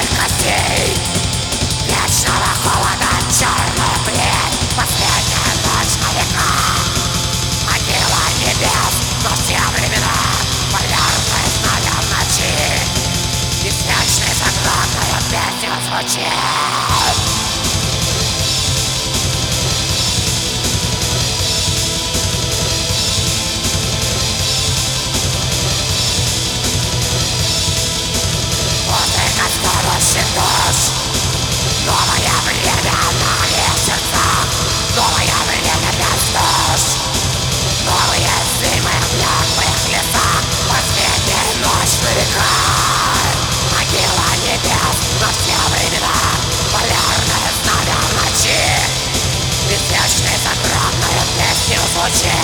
костей, вечного холода черная плеть, последняя ночь на века, могила небес на все времена, полярное знамя в ночи, бессмертной загробная песня звучит. Новое время на их сердцах, новое время без душ, новые зимы в мертвых лесах, последняя ночь на века, могила небес на все времена, полярное знамя в ночи, бессмертной загробная песня звучит.